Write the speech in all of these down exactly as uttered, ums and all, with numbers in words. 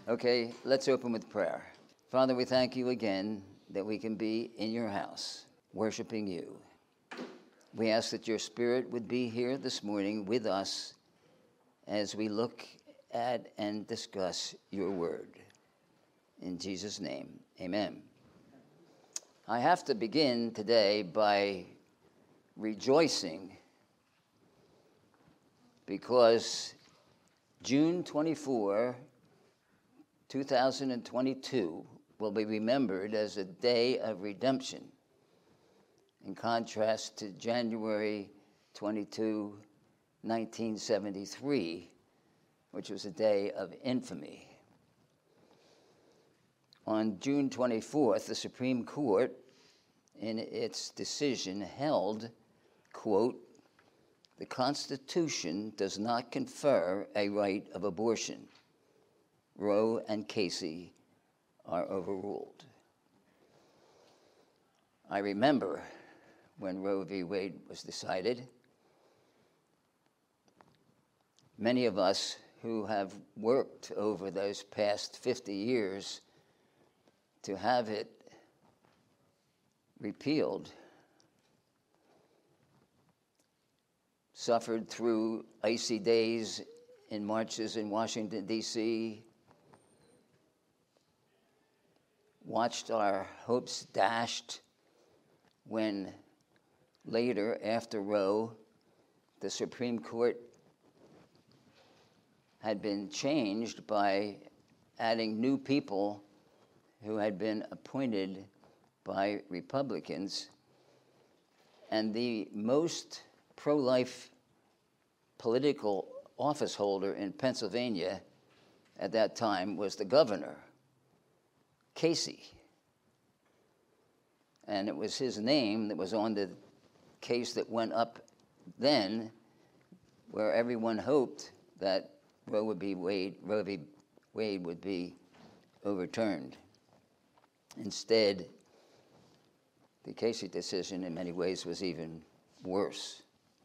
Okay, let's open with prayer. Father, we thank you again that we can be in your house, worshiping you. We ask that your Spirit would be here this morning with us as we look at and discuss your word. In Jesus' name, amen. I have to begin today by rejoicing because June twenty-fourth, two thousand twenty-two will be remembered as a day of redemption, in contrast to January twenty-second, nineteen seventy-three, which was a day of infamy. On June twenty-fourth, the Supreme Court, in its decision, held, quote, "The Constitution does not confer a right of abortion. Roe and Casey are overruled." I remember when Roe v. Wade was decided. Many of us who have worked over those past fifty years to have it repealed suffered through icy days in marches in Washington, D C, watched our hopes dashed when later, after Roe, the Supreme Court had been changed by adding new people who had been appointed by Republicans. And the most pro-life political office holder in Pennsylvania at that time was the governor, Casey. And it was his name that was on the case that went up then, where everyone hoped that Roe would be Wade, Roe v. Wade would be overturned. Instead, the Casey decision in many ways was even worse.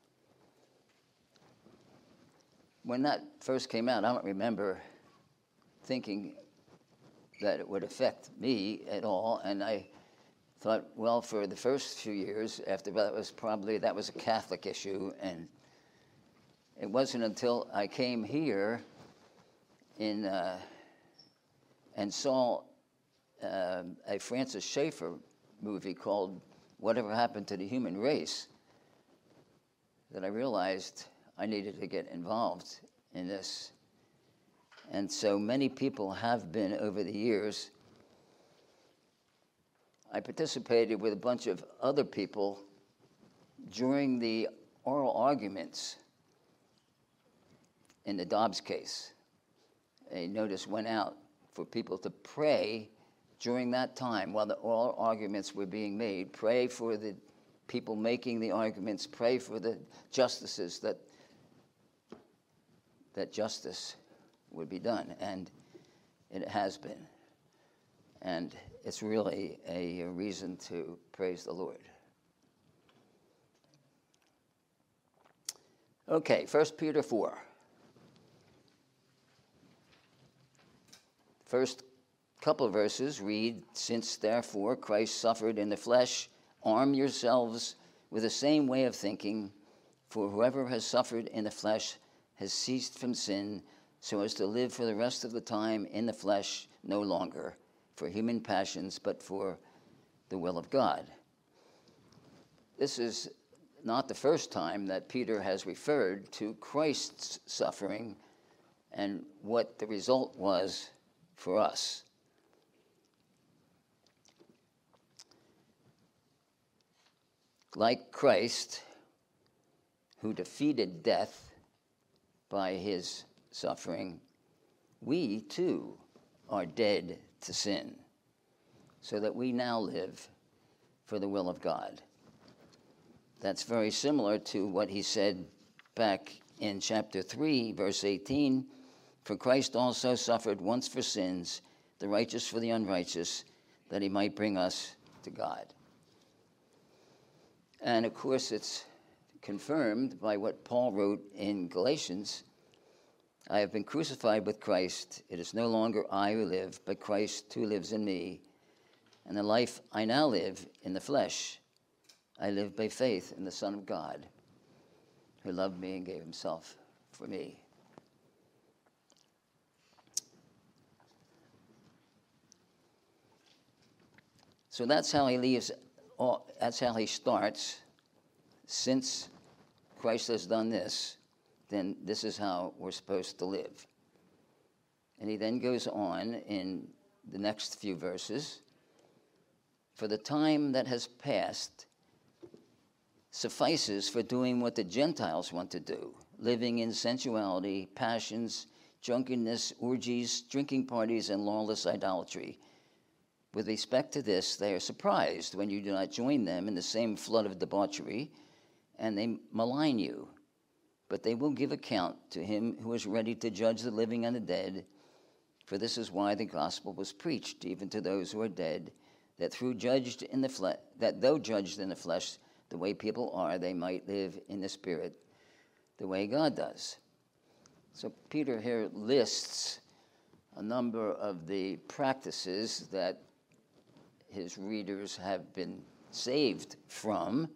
When that first came out, I don't remember thinking that it would affect me at all, and I thought, well, for the first few years after that was probably, that was a Catholic issue, and it wasn't until I came here in uh, and saw uh, a Francis Schaeffer movie called Whatever Happened to the Human Race that I realized I needed to get involved in this. And so many people have been over the years. I participated with a bunch of other people during the oral arguments in the Dobbs case. A notice went out for people to pray during that time while the oral arguments were being made. Pray for the people making the arguments. Pray for the justices that that justice would be done. And it has been. And it's really a, a reason to praise the Lord. Okay, First Peter four. First couple of verses read, "Since therefore Christ suffered in the flesh, arm yourselves with the same way of thinking, for whoever has suffered in the flesh has ceased from sin, so as to live for the rest of the time in the flesh no longer for human passions, but for the will of God." This is not the first time that Peter has referred to Christ's suffering and what the result was for us. Like Christ, who defeated death by his suffering, we too are dead to sin, so that we now live for the will of God. That's very similar to what he said back in chapter three, verse eighteen, "For Christ also suffered once for sins, the righteous for the unrighteous, that he might bring us to God." And of course, it's confirmed by what Paul wrote in Galatians, I have been crucified with Christ. It is no longer I who live, but Christ who lives in me. And the life I now live in the flesh, I live by faith in the Son of God, who loved me and gave himself for me. So that's how he leaves, all, that's how he starts. Since Christ has done this, then this is how we're supposed to live. And he then goes on in the next few verses. For the time that has passed suffices for doing what the Gentiles want to do, living in sensuality, passions, drunkenness, orgies, drinking parties, and lawless idolatry. With respect to this, they are surprised when you do not join them in the same flood of debauchery, and they malign you. But they will give account to him who is ready to judge the living and the dead. For this is why the gospel was preached, even to those who are dead, that through judged in the flesh, that though judged in the flesh, the way people are, they might live in the spirit, the way God does. So Peter here lists a number of the practices that his readers have been saved from.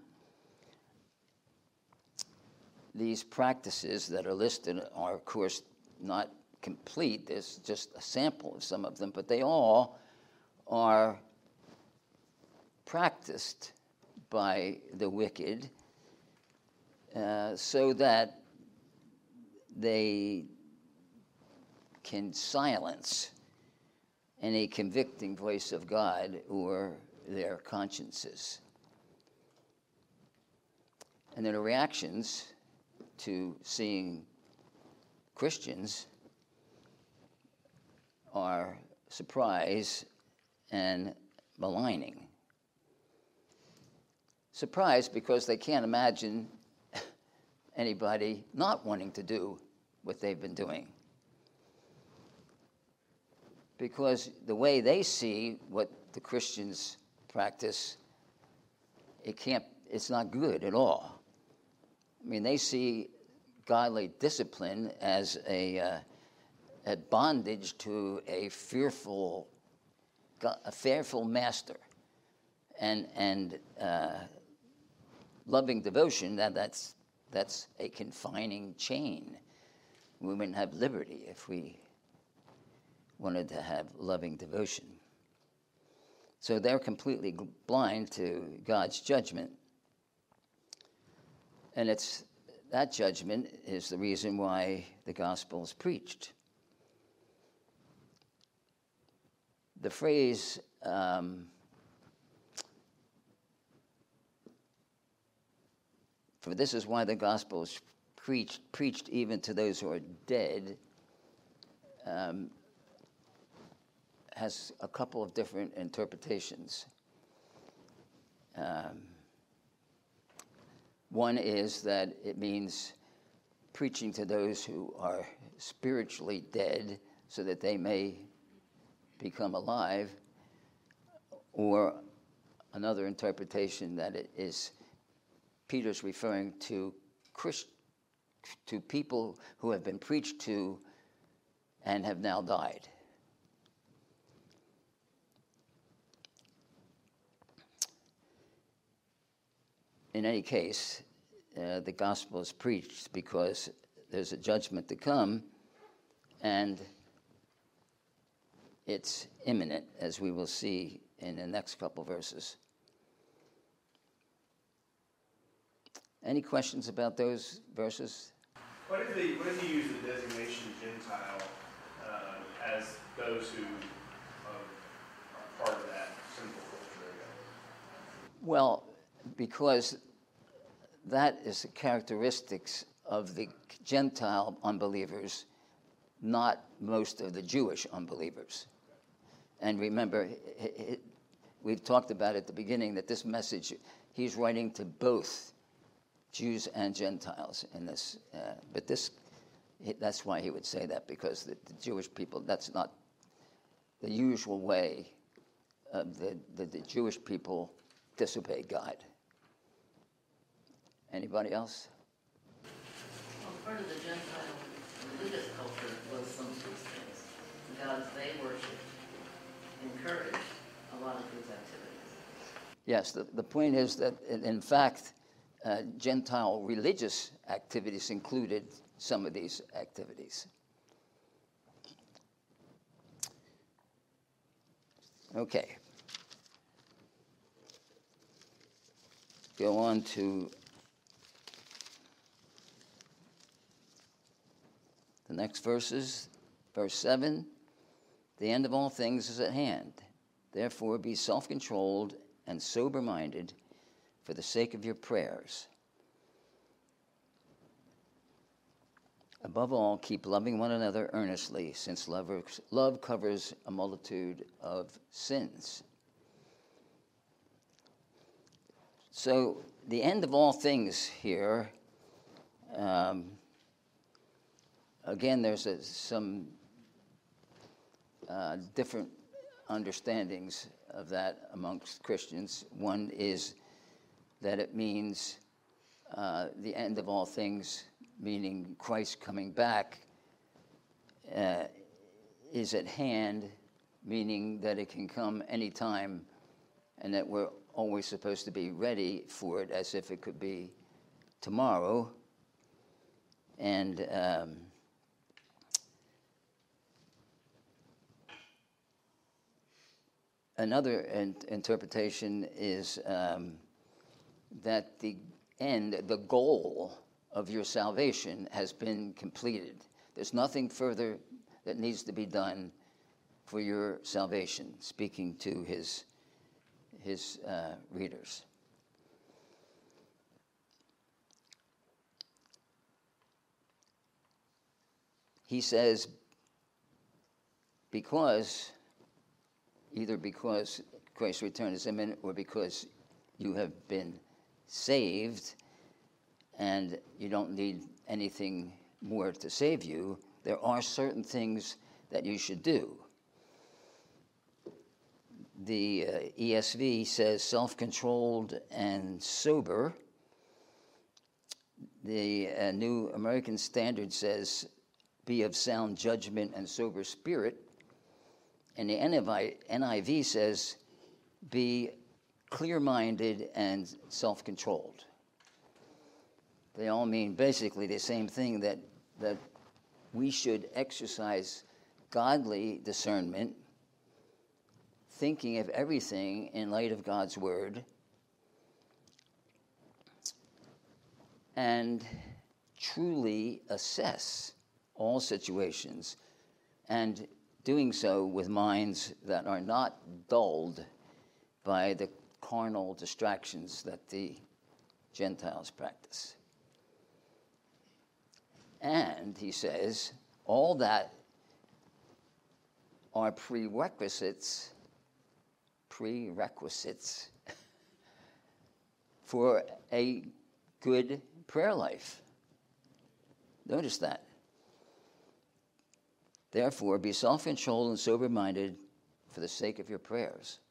These practices that are listed are, of course, not complete. There's just a sample of some of them, but they all are practiced by the wicked uh, so that they can silence any convicting voice of God or their consciences. And then the reactions to seeing Christians are surprise and maligning. Surprise because they can't imagine anybody not wanting to do what they've been doing. Because the way they see what the Christians practice, it can't, it's not good at all. I mean, they see godly discipline as a, uh, a bondage to a fearful, a fearful master, and and uh, loving devotion. That that's that's a confining chain. We wouldn't have liberty if we wanted to have loving devotion. So they're completely blind to God's judgment. And it's that judgment is the reason why the gospel is preached. The phrase, um, for this is why the gospel is preached, preached even to those who are dead, um, has a couple of different interpretations. Um, one is that it means preaching to those who are spiritually dead so that they may become alive, or another interpretation that it is Peter's referring to Christ, to people who have been preached to and have now died. In any case, uh, the gospel is preached because there's a judgment to come, and it's imminent, as we will see in the next couple verses. Any questions about those verses? What if he, what if he used the designation Gentile uh, as those who uh, are part of that sinful culture? Well, because that is the characteristics of the Gentile unbelievers, not most of the Jewish unbelievers. And remember, it, it, we've talked about at the beginning that this message, he's writing to both Jews and Gentiles in this. Uh, but this, that's why he would say that, because the, the Jewish people, that's not the usual way of the, the, the Jewish people disobey God. Anybody else? Well, part of the Gentile Buddhist culture was some of these things. The gods they worshipped encouraged a lot of these activities. Yes, the, the point is that, in, in fact, uh, Gentile religious activities included some of these activities. Okay. Go on to the next verses. Verse seven, the end of all things is at hand. Therefore be self-controlled and sober-minded for the sake of your prayers. Above all, keep loving one another earnestly, since love, love covers a multitude of sins. So the end of all things here, um, again, there's a, some uh, different understandings of that amongst Christians. One is that it means uh, the end of all things, meaning Christ coming back, uh, is at hand, meaning that it can come anytime and that we're always supposed to be ready for it as if it could be tomorrow. And um, another in- interpretation is um, that the end, the goal of your salvation has been completed. There's nothing further that needs to be done for your salvation, speaking to his, his uh, readers. He says, because, either because Christ's return is imminent or because you have been saved and you don't need anything more to save you, there are certain things that you should do. The uh, E S V says self-controlled and sober. The uh, New American Standard says be of sound judgment and sober spirit. And the N I V says be clear-minded and self-controlled. They all mean basically the same thing, that that we should exercise godly discernment, thinking of everything in light of God's word, and truly assess all situations, and doing so with minds that are not dulled by the carnal distractions that the Gentiles practice. And, he says, all that are prerequisites, prerequisites for a good prayer life. Notice that. Therefore, be self-controlled and sober-minded for the sake of your prayers.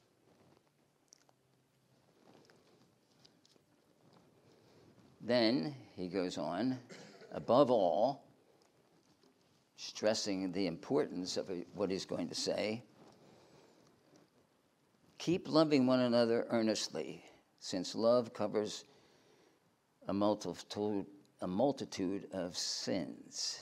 Then, he goes on, above all, stressing the importance of what he's going to say, keep loving one another earnestly, since love covers a multitude, a multitude of sins.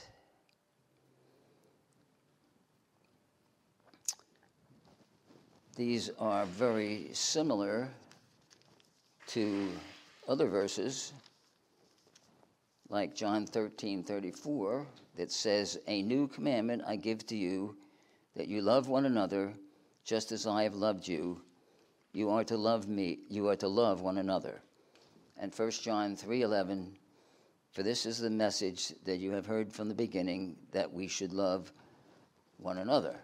These are very similar to other verses, like John thirteen thirty-four, that says, a new commandment I give to you, that you love one another just as I have loved you. You are to love me, you are to love one another. And First John three eleven, for this is the message that you have heard from the beginning, that we should love one another.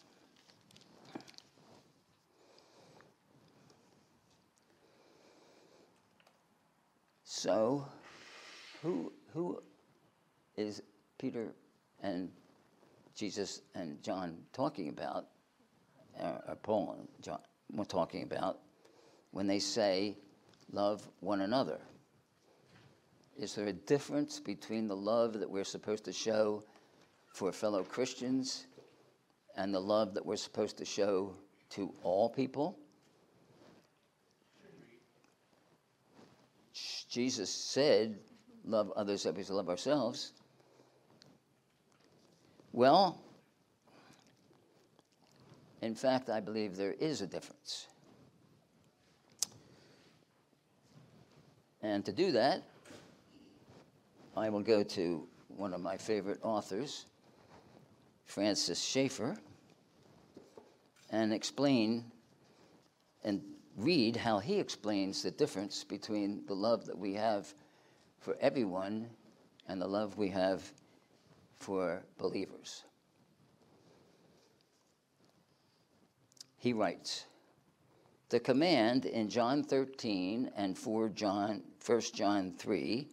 So, who who is Peter and Jesus and John talking about, uh, or Paul and John were talking about, when they say, love one another? Is there a difference between the love that we're supposed to show for fellow Christians and the love that we're supposed to show to all people? Jesus said, love others as we love ourselves. Well, in fact, I believe there is a difference. And to do that, I will go to one of my favorite authors, Francis Schaeffer, and explain and read how he explains the difference between the love that we have for everyone and the love we have for believers. He writes, the command in John thirteen and for John, First John three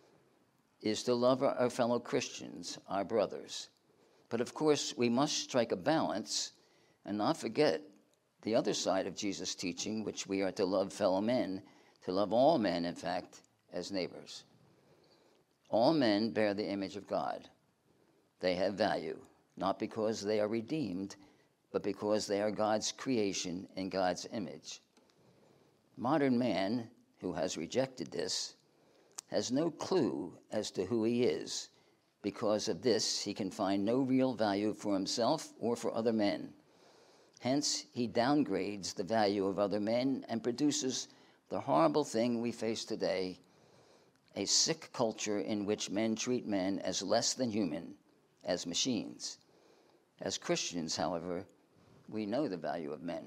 is to love our, our fellow Christians, our brothers. But of course, we must strike a balance and not forget the other side of Jesus' teaching, which we are to love fellow men, to love all men, in fact, as neighbors. All men bear the image of God. They have value, not because they are redeemed, but because they are God's creation in God's image. Modern man, who has rejected this, has no clue as to who he is. Because of this, he can find no real value for himself or for other men. Hence, he downgrades the value of other men and produces the horrible thing we face today, a sick culture in which men treat men as less than human, as machines. As Christians, however, we know the value of men.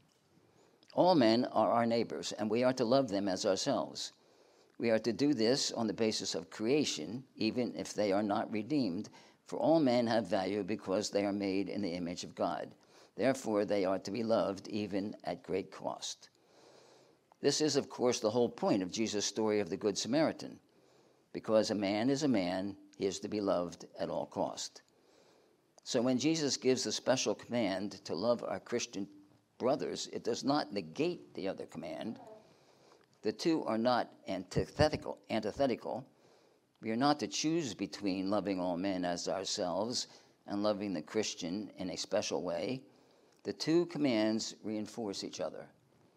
All men are our neighbors, and we are to love them as ourselves. We are to do this on the basis of creation, even if they are not redeemed, for all men have value because they are made in the image of God. Therefore, they are to be loved even at great cost. This is, of course, the whole point of Jesus' story of the Good Samaritan. Because a man is a man, he is to be loved at all cost. So when Jesus gives the special command to love our Christian brothers, it does not negate the other command. The two are not antithetical. antithetical. We are not to choose between loving all men as ourselves and loving the Christian in a special way. The two commands reinforce each other.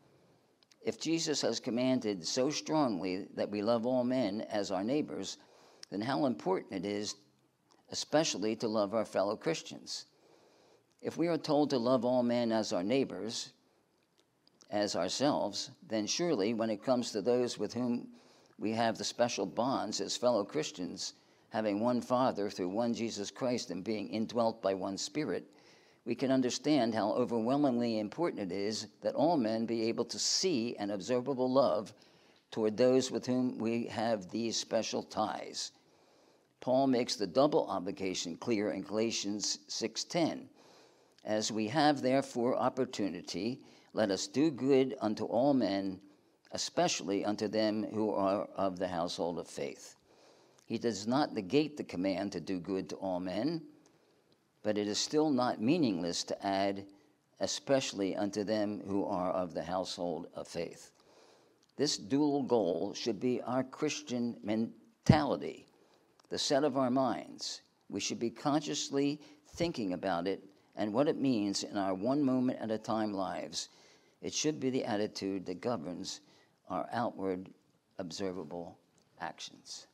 If Jesus has commanded so strongly that we love all men as our neighbors, then how important it is, especially to love our fellow Christians. If we are told to love all men as our neighbors, as ourselves, then surely when it comes to those with whom we have the special bonds as fellow Christians, having one Father through one Jesus Christ and being indwelt by one Spirit, we can understand how overwhelmingly important it is that all men be able to see an observable love toward those with whom we have these special ties. Paul makes the double obligation clear in Galatians six ten. As we have therefore opportunity, let us do good unto all men, especially unto them who are of the household of faith. He does not negate the command to do good to all men, but it is still not meaningless to add, especially unto them who are of the household of faith. This dual goal should be our Christian mentality, the set of our minds. We should be consciously thinking about it and what it means in our one moment at a time lives. It should be the attitude that governs our outward observable actions.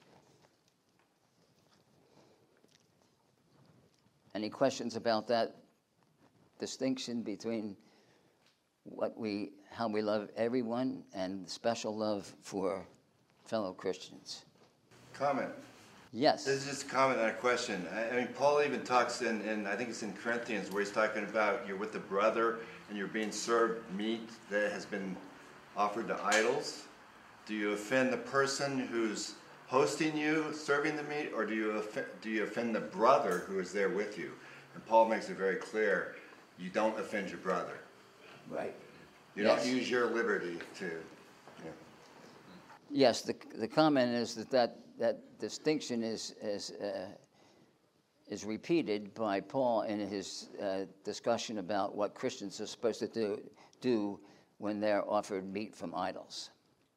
Any questions about that distinction between what we, how we love everyone and special love for fellow Christians? Comment. Yes. This is just a comment, not a question. I, I mean, Paul even talks in, in, I think it's in Corinthians, where he's talking about you're with a brother and you're being served meat that has been offered to idols. Do you offend the person who's hosting you, serving the meat, or do you offend, do you offend the brother who is there with you? And Paul makes it very clear, you don't offend your brother. Right. You Yes. don't use your liberty to, yeah. Yes, the the comment is that that, that distinction is is uh, is repeated by Paul in his uh, discussion about what Christians are supposed to do do when they're offered meat from idols.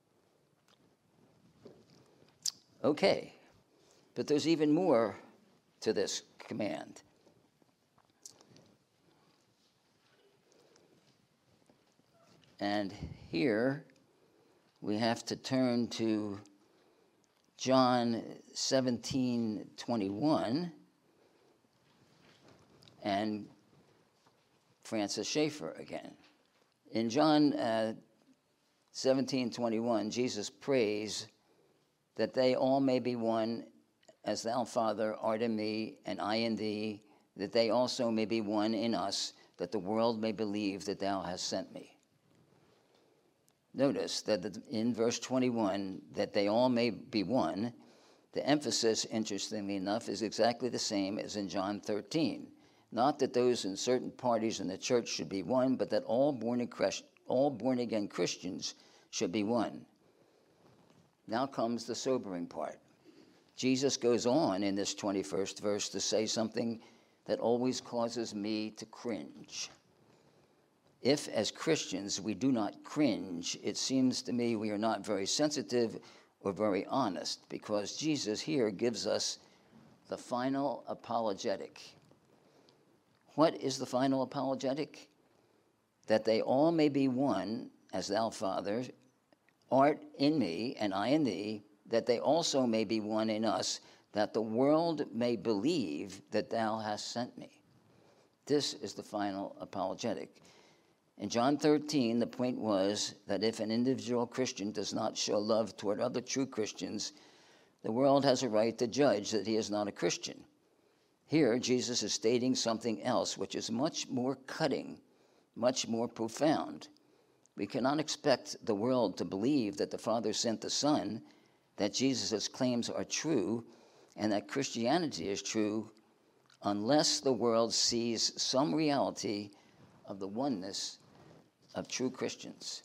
Okay, but there's even more to this command. And here we have to turn to John seventeen twenty-one and Francis Schaeffer again. In John uh, seventeen twenty-one, Jesus prays that they all may be one, as thou, Father, art in me, and I in thee, that they also may be one in us, that the world may believe that thou hast sent me. Notice that in verse twenty-one, that they all may be one, the emphasis, interestingly enough, is exactly the same as in John thirteen. Not that those in certain parties in the church should be one, but that all born, all born-again Christians should be one. Now comes the sobering part. Jesus goes on in this twenty-first verse to say something that always causes me to cringe. If, as Christians, we do not cringe, it seems to me we are not very sensitive or very honest, because Jesus here gives us the final apologetic. What is the final apologetic? That they all may be one, as thou, Father, art in me, and I in thee, that they also may be one in us, that the world may believe that thou hast sent me. This is the final apologetic. In John thirteen, the point was that if an individual Christian does not show love toward other true Christians, the world has a right to judge that he is not a Christian. Here, Jesus is stating something else, which is much more cutting, much more profound. We cannot expect the world to believe that the Father sent the Son, that Jesus' claims are true, and that Christianity is true, unless the world sees some reality of the oneness of true Christians.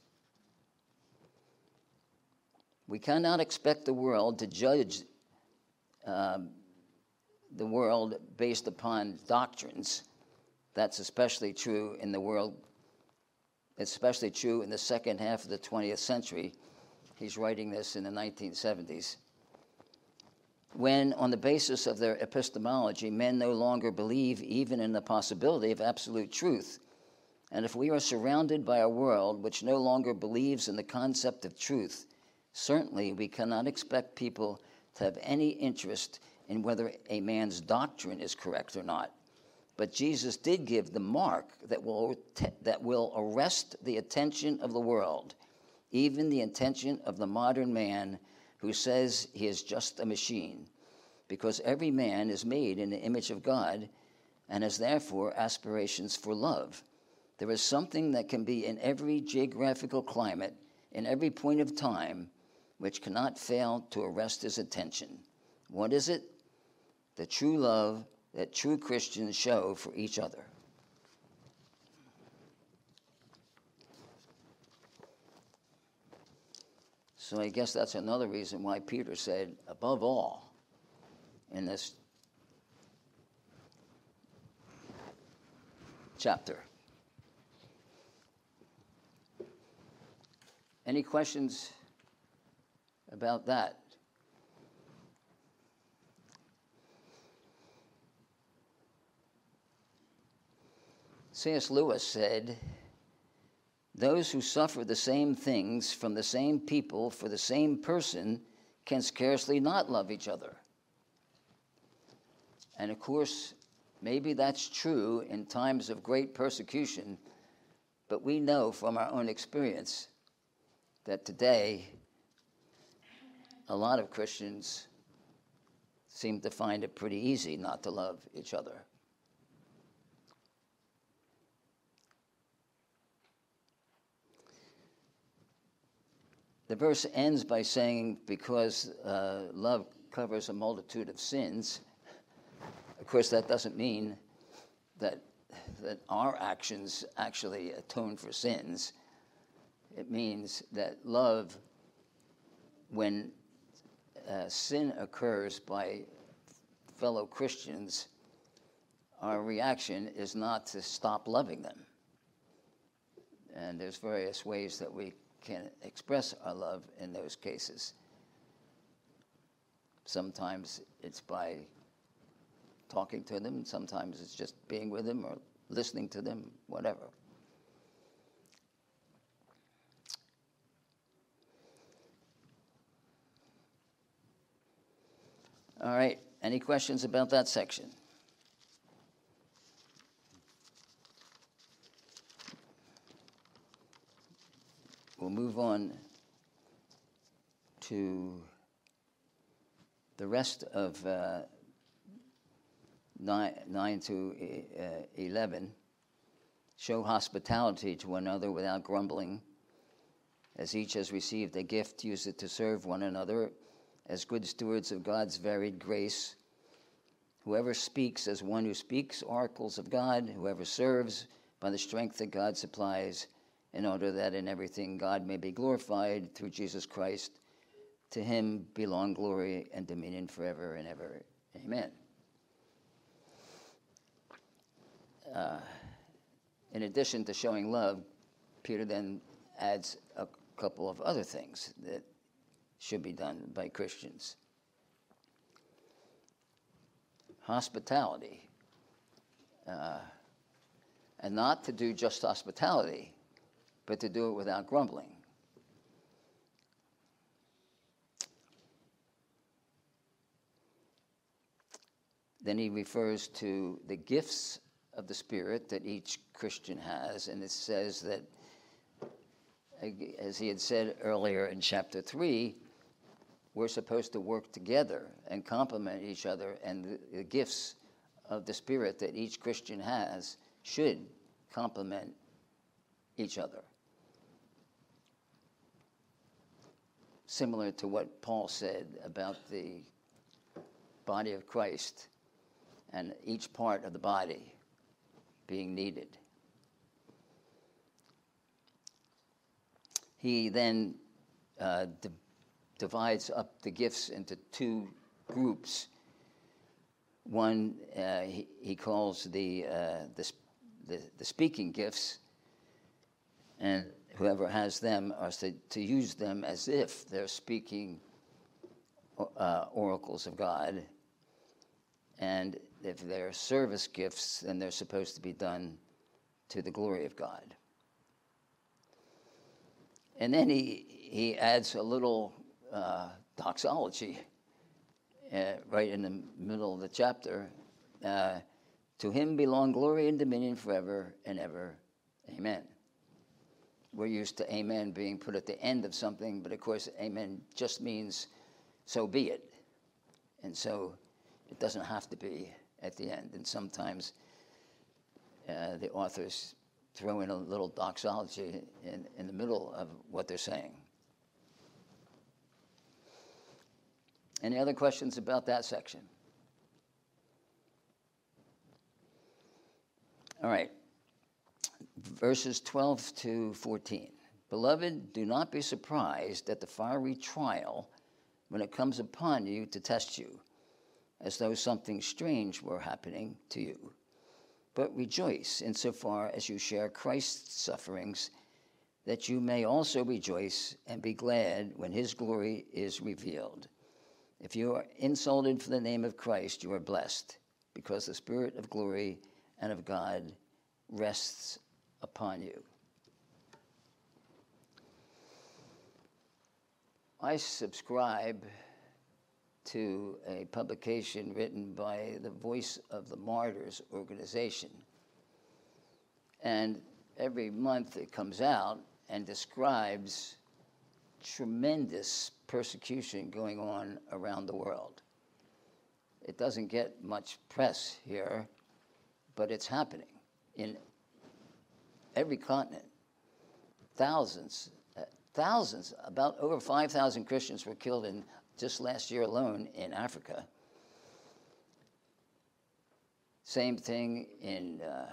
We cannot expect the world to judge um, the world based upon doctrines. That's especially true in the world, especially true in the second half of the twentieth century. He's writing this in the nineteen seventies. When, on the basis of their epistemology, men no longer believe even in the possibility of absolute truth. And if we are surrounded by a world which no longer believes in the concept of truth, certainly we cannot expect people to have any interest in whether a man's doctrine is correct or not. But Jesus did give the mark that will, that will arrest the attention of the world, even the attention of the modern man who says he is just a machine, because every man is made in the image of God and has therefore aspirations for love. There is something that can be in every geographical climate, in every point of time, which cannot fail to arrest his attention. What is it? The true love that true Christians show for each other. So I guess that's another reason why Peter said, above all, in this chapter. Any questions about that? C S Lewis said, those who suffer the same things from the same people for the same person can scarcely not love each other. And of course, maybe that's true in times of great persecution, but we know from our own experience that today a lot of Christians seem to find it pretty easy not to love each other. The verse ends by saying, because uh, love covers a multitude of sins. Of course, that doesn't mean that, that our actions actually atone for sins. It means that love, when uh, sin occurs by fellow Christians, our reaction is not to stop loving them. And there's various ways that we can express our love in those cases. Sometimes it's by talking to them. Sometimes it's just being with them or listening to them, whatever. All right, any questions about that section? We'll move on to the rest of uh, nine, nine to uh, eleven. Show hospitality to one another without grumbling. As each has received a gift, use it to serve one another as good stewards of God's varied grace. Whoever speaks as one who speaks oracles of God, whoever serves by the strength that God supplies, in order that in everything God may be glorified through Jesus Christ. To him belong glory and dominion forever and ever. Amen. Uh, in addition to showing love, Peter then adds a couple of other things that should be done by Christians. Hospitality. Uh, and not to do just hospitality, but to do it without grumbling. Then he refers to the gifts of the Spirit that each Christian has, and it says that, as he had said earlier in chapter three, we're supposed to work together and complement each other, and the, the gifts of the Spirit that each Christian has should complement each other. Similar to what Paul said about the body of Christ and each part of the body being needed. He then uh, d- divides up the gifts into two groups. One uh, he, he calls the, uh, the, the the speaking gifts, and whoever has them are to, to use them as if they're speaking uh, oracles of God. And if they're service gifts, then they're supposed to be done to the glory of God. And then he, he adds a little uh, doxology uh, right in the middle of the chapter. Uh, to him belong glory and dominion forever and ever. Amen. We're used to amen being put at the end of something, but of course amen just means so be it. And so it doesn't have to be at the end. And sometimes uh, the authors throw in a little doxology in, in the middle of what they're saying. Any other questions about that section? All right. Verses twelve to fourteen. Beloved, do not be surprised at the fiery trial when it comes upon you to test you, as though something strange were happening to you. But rejoice insofar as you share Christ's sufferings, that you may also rejoice and be glad when his glory is revealed. If you are insulted for the name of Christ, you are blessed, because the Spirit of glory and of God rests upon you. I subscribe to a publication written by the Voice of the Martyrs organization. And every month it comes out and describes tremendous persecution going on around the world. It doesn't get much press here, but it's happening in every continent. Thousands, uh, thousands, about over five thousand Christians were killed in just last year alone in Africa. Same thing in uh,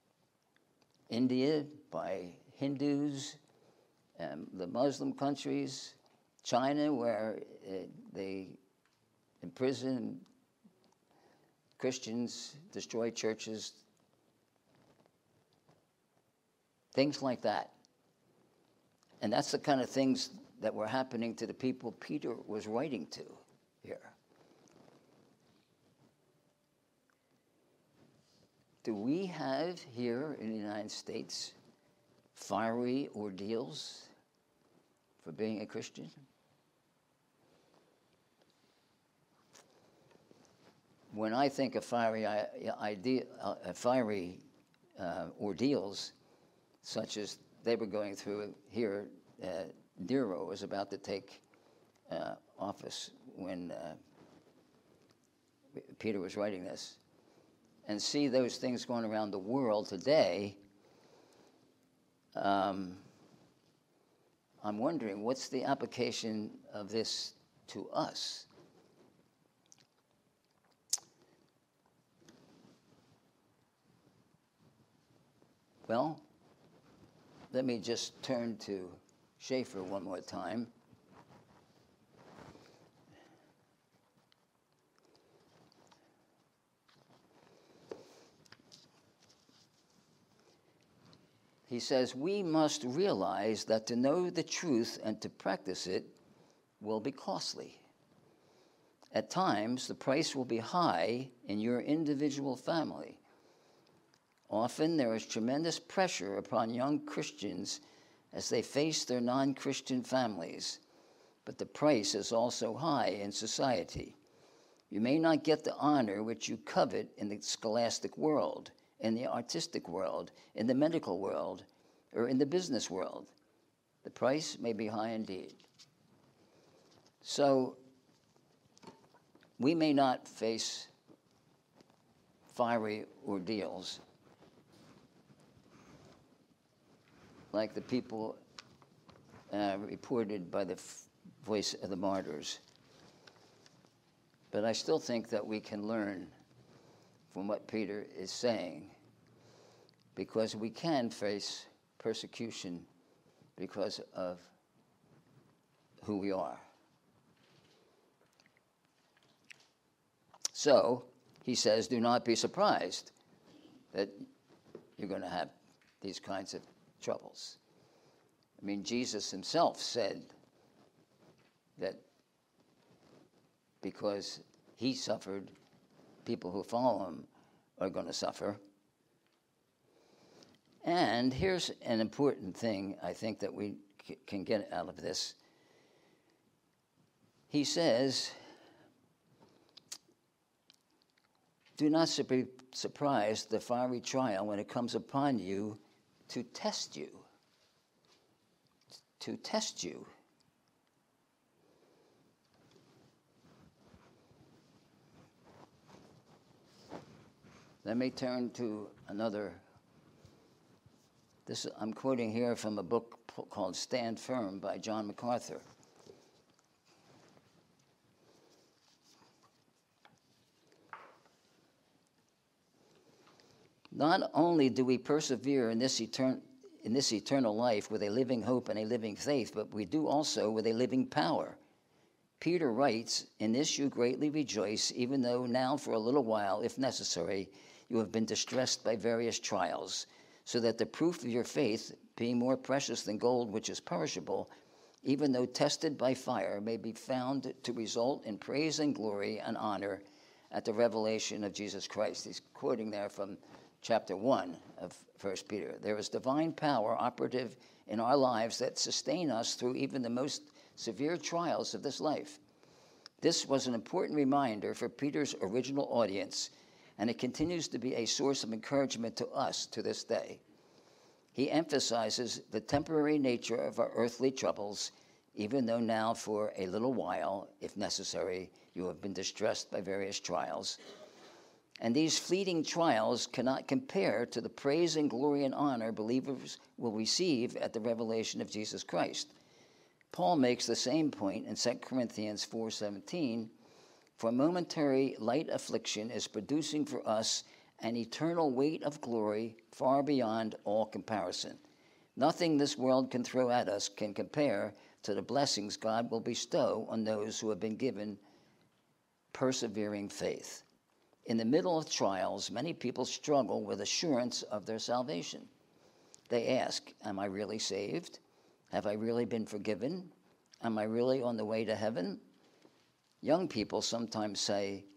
India by Hindus, um, the Muslim countries, China, where uh, they imprison Christians, destroy churches, things like that. And that's the kind of things that were happening to the people Peter was writing to here. do we have here in the United States fiery ordeals for being a Christian? When I think of fiery idea, uh, fiery uh, ordeals, such as they were going through here, uh, Nero was about to take uh, office when uh, Peter was writing this, and see those things going around the world today, um, I'm wondering what's the application of this to us? Well, let me just turn to Schaeffer one more time. He says, we must realize that to know the truth and to practice it will be costly. At times, the price will be high in your individual family. Often, there is tremendous pressure upon young Christians as they face their non-Christian families, but the price is also high in society. You may not get the honor which you covet in the scholastic world, in the artistic world, in the medical world, or in the business world. The price may be high indeed. So, we may not face fiery ordeals like the people uh, reported by the Voice of the Martyrs. But I still think that we can learn from what Peter is saying, because we can face persecution because of who we are. So, he says, do not be surprised that you're going to have these kinds of troubles. I mean, Jesus himself said that because he suffered, people who follow him are going to suffer. And here's an important thing I think that we c- can get out of this. He says, do not be surprised the fiery trial when it comes upon you to test you. To test you. Let me turn to another. This I'm quoting here from a book called Stand Firm by John MacArthur. Not only do we persevere in this, etern- in this eternal life with a living hope and a living faith, but we do also with a living power. Peter writes, in this you greatly rejoice, even though now for a little while, if necessary, you have been distressed by various trials, so that the proof of your faith, being more precious than gold which is perishable, even though tested by fire, may be found to result in praise and glory and honor at the revelation of Jesus Christ. He's quoting there from chapter one of First Peter. There is divine power operative in our lives that sustain us through even the most severe trials of this life. This was an important reminder for Peter's original audience, and it continues to be a source of encouragement to us to this day. He emphasizes the temporary nature of our earthly troubles, even though now for a little while, if necessary, you have been distressed by various trials. And these fleeting trials cannot compare to the praise and glory and honor believers will receive at the revelation of Jesus Christ. Paul makes the same point in Second Corinthians four seventeen, for momentary light affliction is producing for us an eternal weight of glory far beyond all comparison. Nothing this world can throw at us can compare to the blessings God will bestow on those who have been given persevering faith. In the middle of trials, many people struggle with assurance of their salvation. They ask, am I really saved? Have I really been forgiven? Am I really on the way to heaven? Young people sometimes say,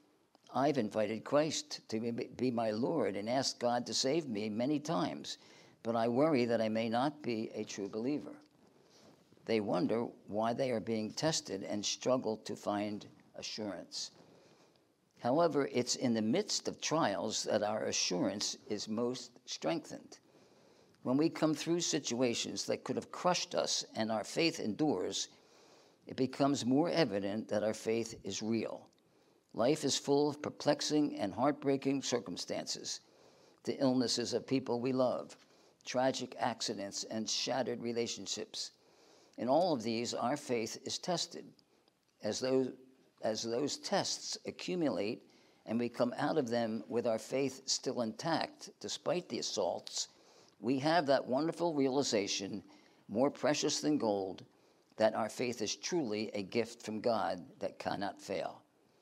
I've invited Christ to be, be my Lord and asked God to save me many times, but I worry that I may not be a true believer. They wonder why they are being tested and struggle to find assurance. However, it's in the midst of trials that our assurance is most strengthened. When we come through situations that could have crushed us and our faith endures, it becomes more evident that our faith is real. Life is full of perplexing and heartbreaking circumstances, the illnesses of people we love, tragic accidents, and shattered relationships. In all of these, our faith is tested. As those, as those tests accumulate and we come out of them with our faith still intact, despite the assaults, we have that wonderful realization, more precious than gold, that our faith is truly a gift from God that cannot fail.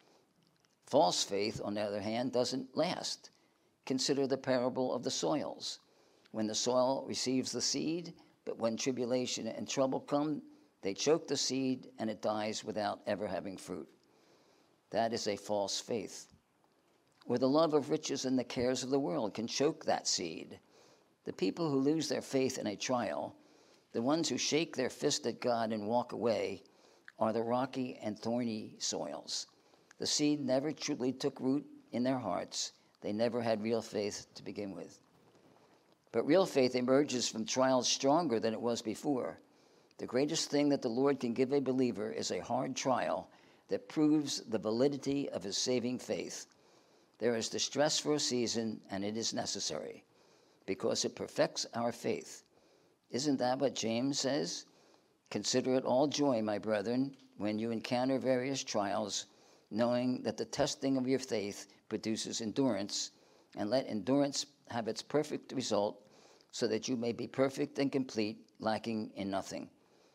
False faith, on the other hand, doesn't last. Consider the parable of the soils. When the soil receives the seed, but when tribulation and trouble come, they choke the seed and it dies without ever having fruit. That is a false faith. Or the love of riches and the cares of the world can choke that seed. The people who lose their faith in a trial, the ones who shake their fist at God and walk away, are the rocky and thorny soils. The seed never truly took root in their hearts. They never had real faith to begin with. But real faith emerges from trials stronger than it was before. The greatest thing that the Lord can give a believer is a hard trial that proves the validity of his saving faith. There is distress for a season, and it is necessary, because it perfects our faith. Isn't that what James says? Consider it all joy, my brethren, when you encounter various trials, knowing that the testing of your faith produces endurance, and let endurance have its perfect result, so that you may be perfect and complete, lacking in nothing.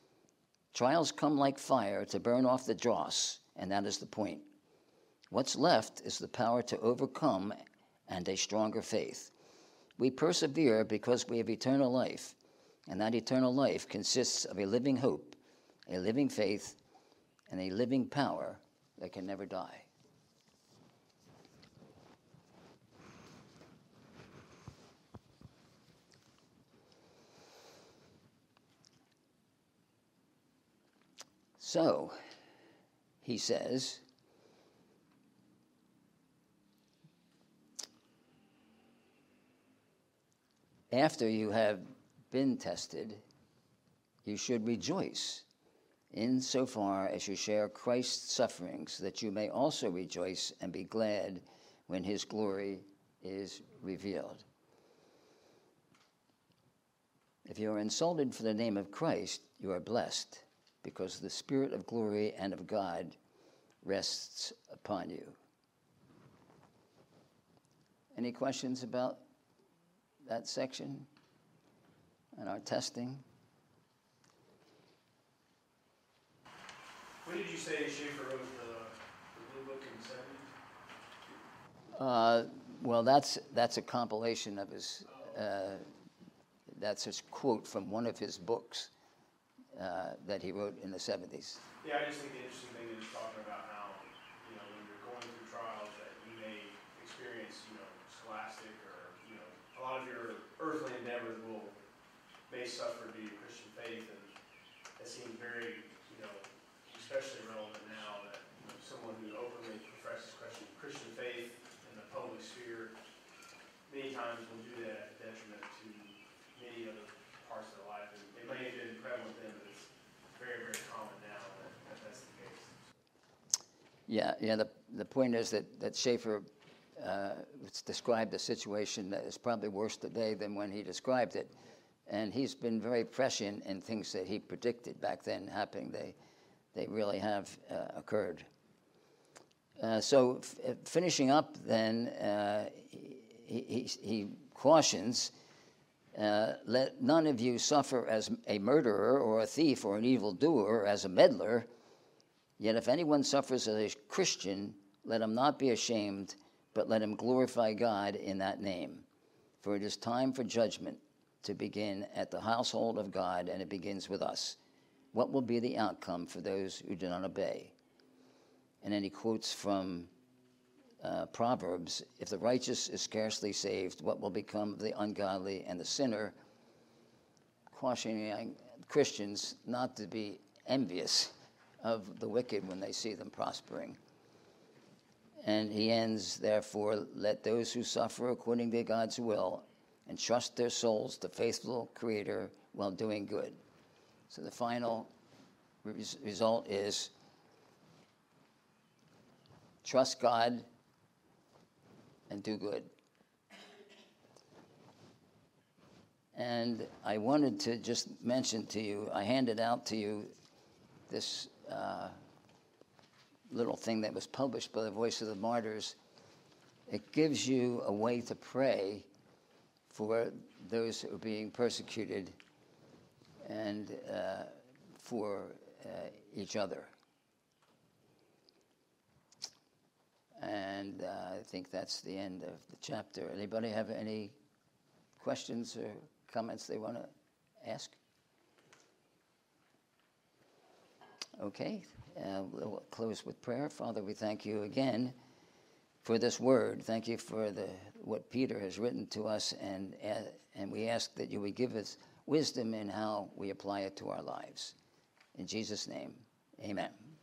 Trials come like fire to burn off the dross, and that is the point. What's left is the power to overcome and a stronger faith. We persevere because we have eternal life, and that eternal life consists of a living hope, a living faith, and a living power that can never die. So, he says, after you have been tested, you should rejoice insofar as you share Christ's sufferings, that you may also rejoice and be glad when his glory is revealed. If you are insulted for the name of Christ, you are blessed, because the Spirit of glory and of God rests upon you. Any questions about that section and our testing? When did you say Schaeffer wrote the, the Blue Book in the seventies? Uh, well, that's that's a compilation of his. Uh, that's his quote from one of his books uh, that he wrote in the seventies. Yeah, I just think the interesting thing is talking about how, you know, when you're going through trials that you may experience, you know, scholastic or, you know, a lot of your earthly endeavors will may suffer due to Christian faith, and it seems very, you know, especially relevant now that, you know, someone who openly professes Christian, Christian faith in the public sphere many times will do that at the detriment to many other parts of their life. And it may have been prevalent then, but it's very, very common now that, that that's the case. Yeah, yeah. The the point is that that Schaeffer uh, described a situation that is probably worse today than when he described it, and he's been very prescient in things that he predicted back then happening. They they really have uh, occurred. Uh, so f- finishing up, then uh, he, he he cautions. Uh, let none of you suffer as a murderer or a thief or an evildoer or as a meddler. Yet if anyone suffers as a Christian, let him not be ashamed, but let him glorify God in that name. For it is time for judgment to begin at the household of God, and it begins with us. What will be the outcome for those who do not obey? And then he quotes from uh, Proverbs, if the righteous is scarcely saved, what will become of the ungodly and the sinner? Cautioning Christians not to be envious of the wicked when they see them prospering. And he ends, therefore, let those who suffer according to God's will entrust their souls to faithful Creator while doing good. So the final res- result is trust God and do good. And I wanted to just mention to you, I handed out to you this uh, little thing that was published by the Voice of the Martyrs. It gives you a way to pray for those who are being persecuted and uh, for uh, each other. And uh, I think that's the end of the chapter. Anybody have any questions or comments they want to ask? Okay, uh, we'll close with prayer. Father, we thank you again for this word. Thank you for the what Peter has written to us, and uh, and we ask that you would give us wisdom in how we apply it to our lives. In Jesus' name, amen.